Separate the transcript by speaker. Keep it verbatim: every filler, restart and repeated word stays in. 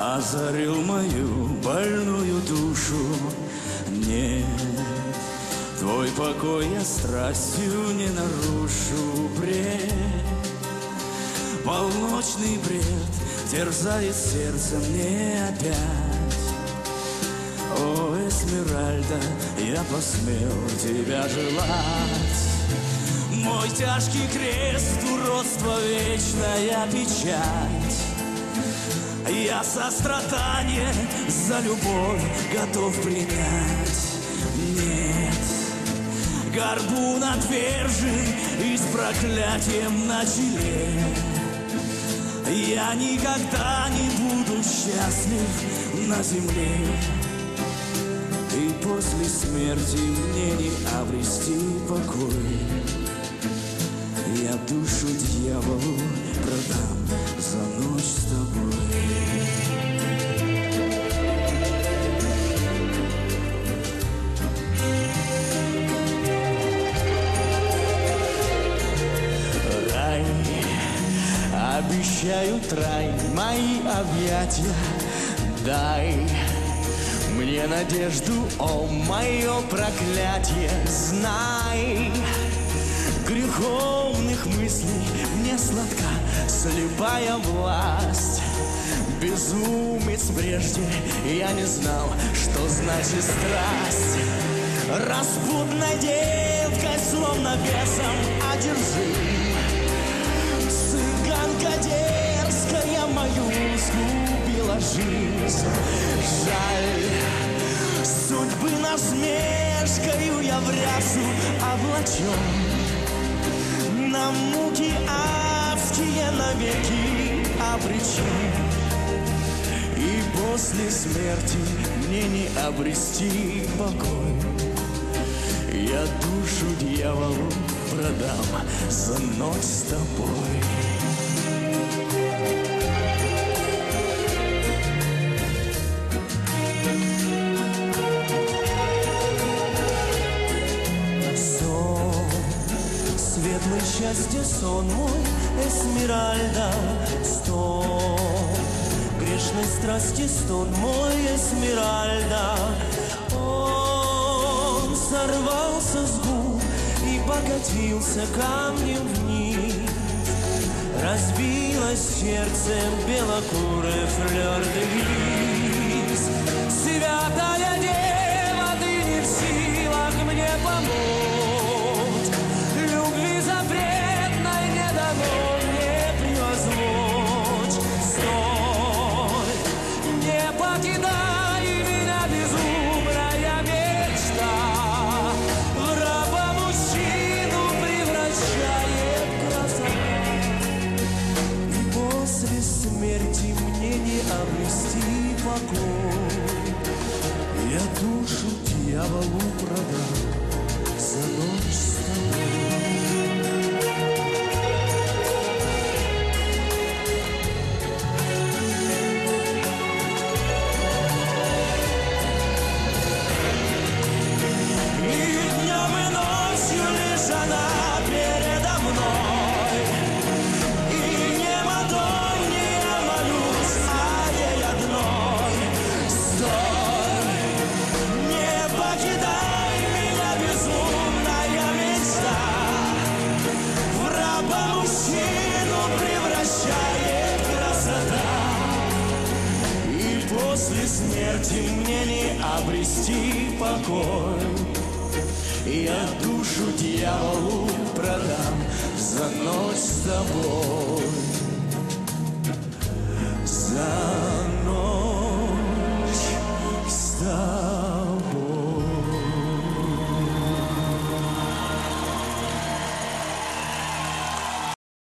Speaker 1: озарил мою больную душу. Нет, твой покой я страстью не нарушу. Бред, полночный бред терзает сердце мне опять. О, Эсмеральда, я посмел тебя желать. Мой тяжкий крест, уродство, вечная печать. Я сострадание за любовь готов принять. Нет, горбун отвержен и с проклятием на челе. Я никогда не буду счастлив на земле. И после смерти мне не обрести покой. Я душу дьяволу продам за ночь с тобой. Рай, обещаю рай, мои объятия дай мне надежду, о, мое проклятие, знай. Греховных мыслей мне сладка слепая власть. Безумец прежде я не знал, что значит страсть. Распутной девкой, словно бесом одержим, цыганка дерзкая мою сгубила жизнь. Жаль, судьбы насмешкою я в рясу облачен. На муки адские навеки обречен. И после смерти мне не обрести покой. Я душу дьяволу продам за ночь с тобой. Светлый счастье сон мой, Эсмеральда, стон. Грешной страсти стон мой, Эсмеральда. Он сорвался с губ и покатился камнем вниз. Разбилось сердце белокурый флёр-де-лиз. Святая дева, ты не в силах мне помочь. Любви запретной не дано мне превозмочь. Стой, не покидай меня, безумная мечта. В раба мужчину превращает красота. И после смерти мне не обрести покой. Я душу дьяволу продам за ночь с тобой. После смерти мне не обрести покой. Я душу дьяволу продам за ночь с тобой. За ночь с тобой.